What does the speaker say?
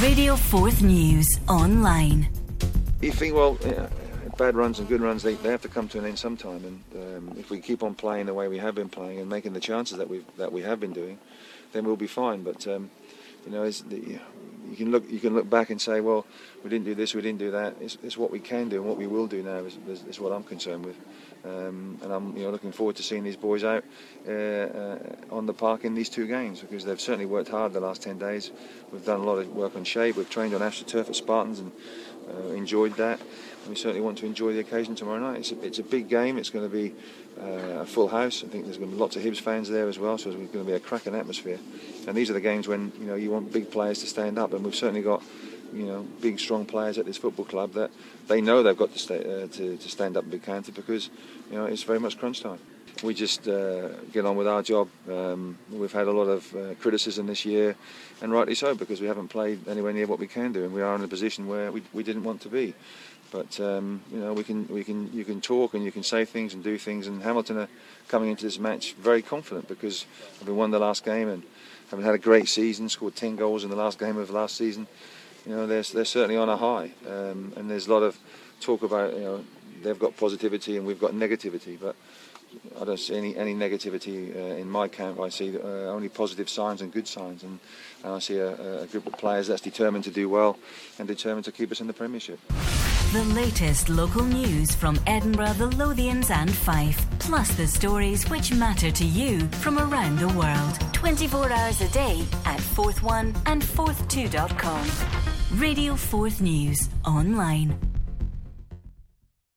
Radio 4th News Online. You think, well, bad runs and good runs, they have to come to an end sometime. And if we keep on playing the way we have been playing and making the chances that we have been doing, then we'll be fine. But you can look back and say, well, we didn't do this, we didn't do that. It's what we can do and what we will do now is what I'm concerned with. And I'm looking forward to seeing these boys out on the park in these two games, because they've certainly worked hard the last 10 days. We've done a lot of work on shape. We've trained on AstroTurf at Spartans and enjoyed that. And we certainly want to enjoy the occasion tomorrow night. It's a big game. It's going to be a full house. I think there's going to be lots of Hibs fans there as well, so it's going to be a cracking atmosphere. And these are the games when you want big players to stand up, and we've certainly got big, strong players at this football club that they know they've got to stand up and be counted, because it's very much crunch time. We just get on with our job. We've had a lot of criticism this year, and rightly so, because we haven't played anywhere near what we can do, and we are in a position where we didn't want to be. But you can talk and you can say things and do things, and Hamilton are coming into this match very confident, because having won the last game and having had a great season, scored 10 goals in the last game of last season, they're certainly on a high. And there's a lot of talk about they've got positivity and we've got negativity, but I don't see any negativity in my camp. I see only positive signs and good signs, and I see a group of players that's determined to do well and determined to keep us in the Premiership. The latest local news from Edinburgh, the Lothians and Fife, plus the stories which matter to you from around the world. 24 hours a day at Forth1 and Forth2.com. Radio 4th News Online.